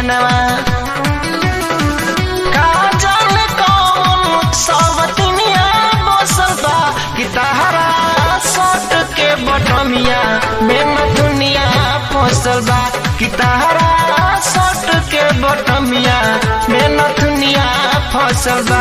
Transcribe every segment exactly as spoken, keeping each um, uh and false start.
मनवा का जाने कौन सवतिनिया बसल बा कि तहरा सट के बटमिया में दुनिया फसल बा कि तहरा सट के बटमिया में दुनिया फसल बा।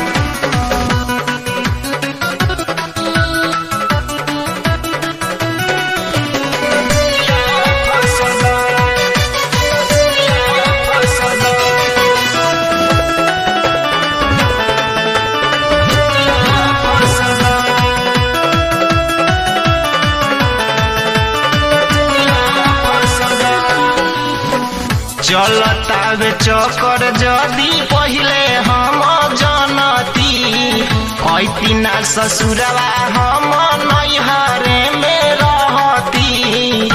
चलतावे चक्कर जदी पहिले हम जनती ऐती ना ससुरवा हम नैहरे में रहती।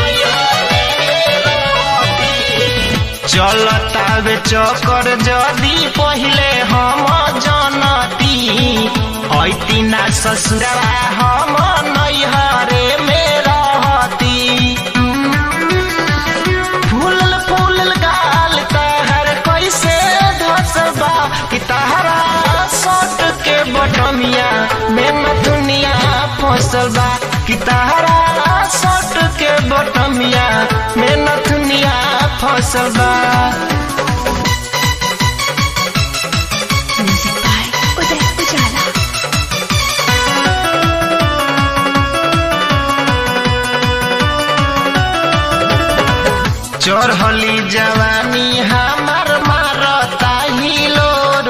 चलतावे चक्कर जदी पहिले हम जनती ऐती ना ससुरवा हम नैहरे में रहती। कि तहरा सट के बटमिया में दुनिया फसल बा कि तहरा सट के बटमिया में दुनिया फसल बा। म्यूजिक बाय उदय उजाला। चढ़ली जवानी हमार मारता हिलो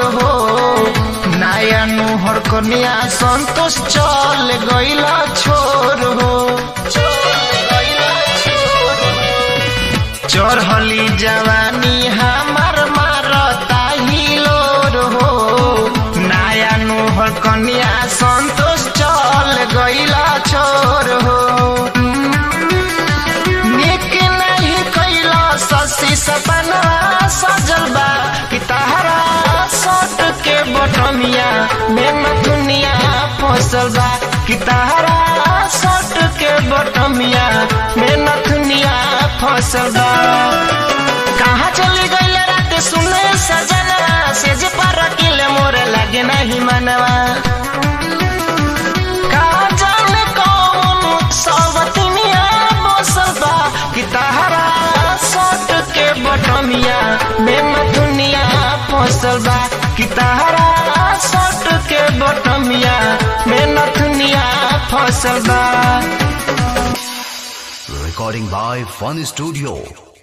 नया नुहर कन्या संतोष चल गईला छोर हो। चढ़ली जवानी हमार मारता हिलोर हो नया नुहर कन्या संतोष चल गईला छोर हो। निक नहीं कैला ससी सपना सजल बा कि तहरा सट के बटमिया में दुनिया फसल बा कि तहरा सट के बटमिया में दुनिया फसल बा। कहाँ चली गईल रात सुने सजना से जे पर किले मोरे लगे नहीं मनवा का जाने कौन सवतिनिया बसल बा कि तहरा सट के बटमिया में दुनिया फसल बा कि तहरा सट के बटमिया में दुनिया फसल बा। Recording by Fun Studio.